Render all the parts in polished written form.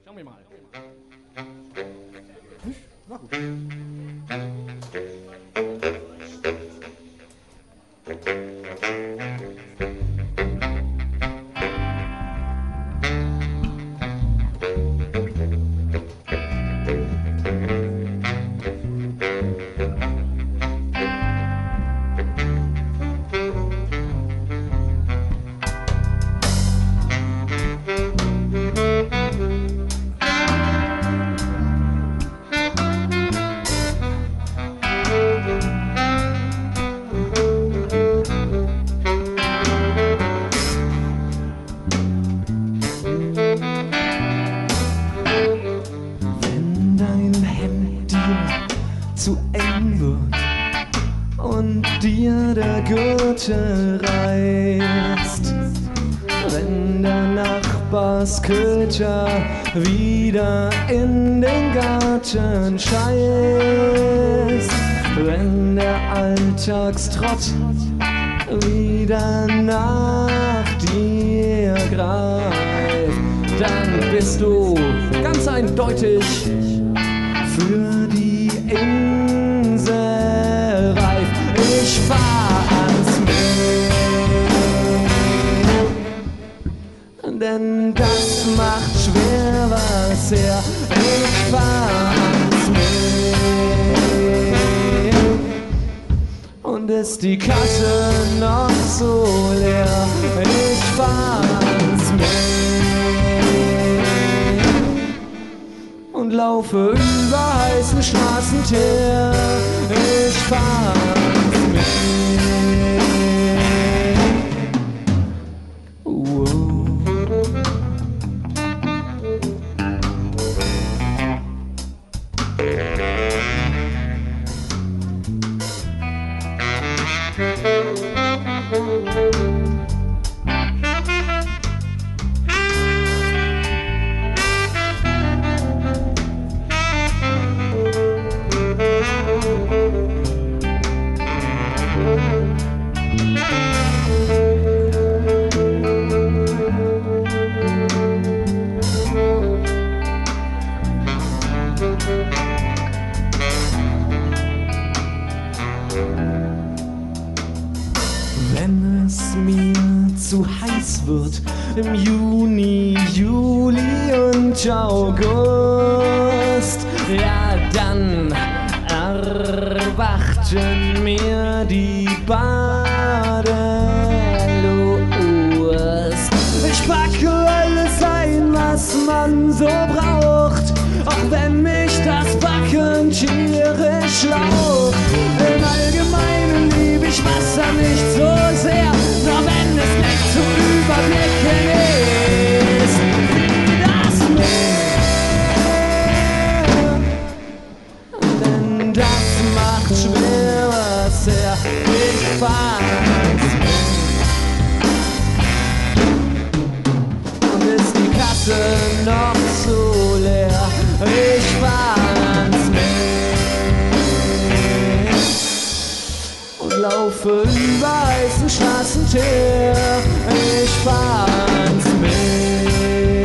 Schauen wir mal. Na gut. Reißt, wenn der Nachbarsköter wieder in den Garten scheißt, wenn der Alltagstrott wieder nach dir greift, dann bist du ganz eindeutig für die Insel reif. Ich fahr ans Meer, denn das macht schwer was her. Ich fahr ans Meer und ist die Kasse noch so leer. Ich fahr ans Meer und laufe über heißen Straßenteer. Ich fahr ans Meer. Wenn es mir zu heiß wird im Juni, Juli und August, ja dann erwachten mir die Badelust. Ich packe alles ein, was man so braucht, auch wenn mich das Backen tierisch schlaucht. Im Allgemeinen lieb ich Wasser nicht so sehr, nur wenn es nicht zu überblicken ist wie das Meer. Denn das macht schwer was her. Ich fahr ans Meer und ist die Kasse noch so leer. Ich fahr ans Meer und laufe über heißen Straßenteer. Ich fahr ans Meer.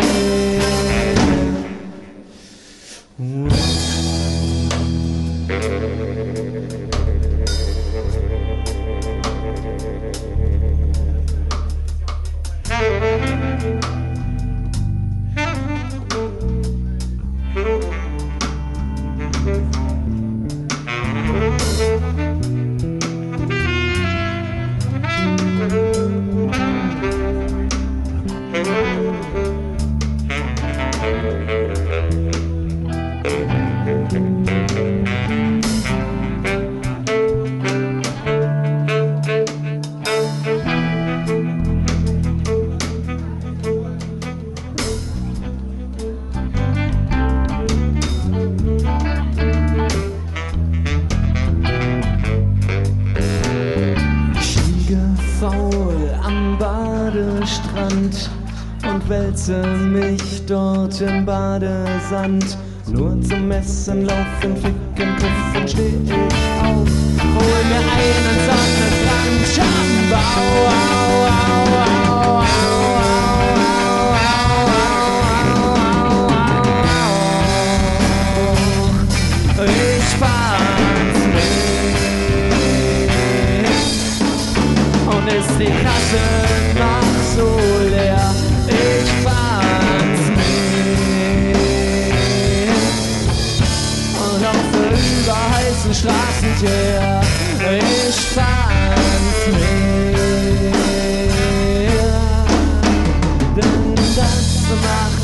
Und wälze mich dort im Badesand. Nur zum Messen, Laufen, Ficken, Puffen steh ich auf. Hol mir einen Sonnenbrand, Schambau, au, au, au, au, au, au, au, au, au, au, au.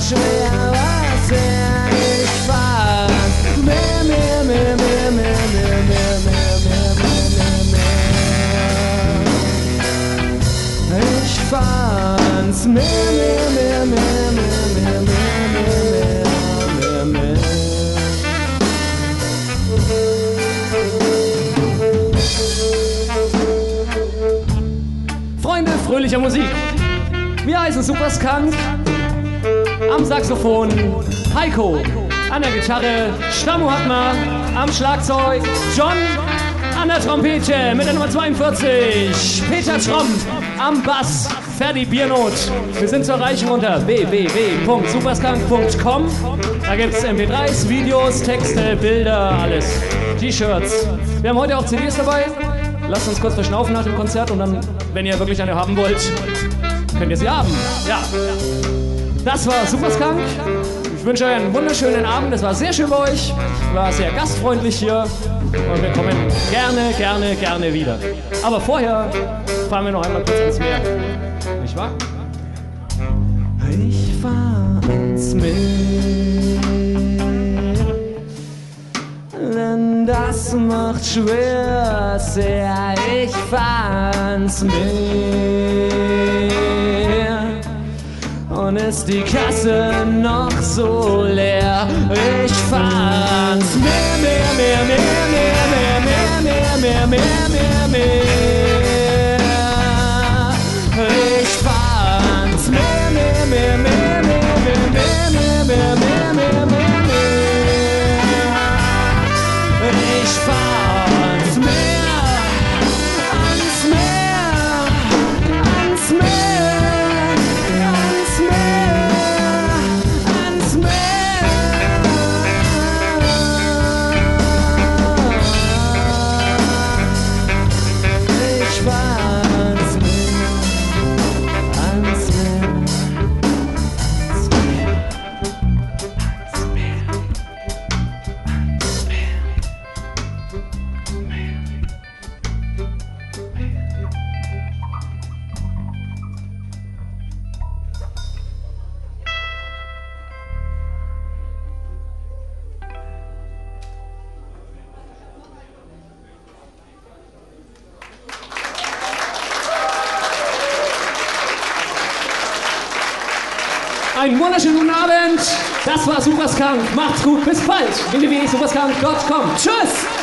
schwer, was ich fand. Mehr, mehr, mehr, mehr, mehr, mehr, mehr, mehr, mehr, mehr, mehr. Ich fand's mehr, mehr, mehr, mehr, mehr, mehr, mehr, mehr, mehr, mehr. Freunde fröhlicher Musik. Wir heißen Superskunk. Am Saxophon Heiko, an der Gitarre Stamu Hatmer, am Schlagzeug John, an der Trompete mit der Nummer 42 Peter Tromp, am Bass Ferdi Biernot. Wir sind zu erreichen unter www.superskunk.com. Da gibt es MP3s, Videos, Texte, Bilder, alles. T-Shirts. Wir haben heute auch CDs dabei. Lasst uns kurz verschnaufen nach dem Konzert und dann, wenn ihr wirklich eine haben wollt, könnt ihr sie haben. Ja. Das war Superskunk. Ich wünsche euch einen wunderschönen Abend. Es war sehr schön bei euch. War sehr gastfreundlich hier. Und wir kommen gerne, gerne, gerne wieder. Aber vorher fahren wir noch einmal kurz ans Meer. Nicht wahr? Ich fahr ans Meer, denn das macht schwer sehr. Ich fahr ans Meer und ist die Kasse noch so leer. Ich fahr ans Meer, mehr, mehr, mehr, mehr, mehr, mehr, mehr, mehr, mehr, mehr, mehr. Ich fahr ans Meer, mehr, mehr, mehr, mehr, mehr, mehr, mehr, mehr, mehr, mehr, mehr. Ich fahr ans Meer, ans Meer, ans Meer, ans Meer, ans Meer. Ich fahr ans Meer, ans Meer, ans Meer, ans Meer. Einen wunderschönen guten Abend. Das war Superskunk. Macht's gut. Bis bald. www.superskunk.com. Tschüss.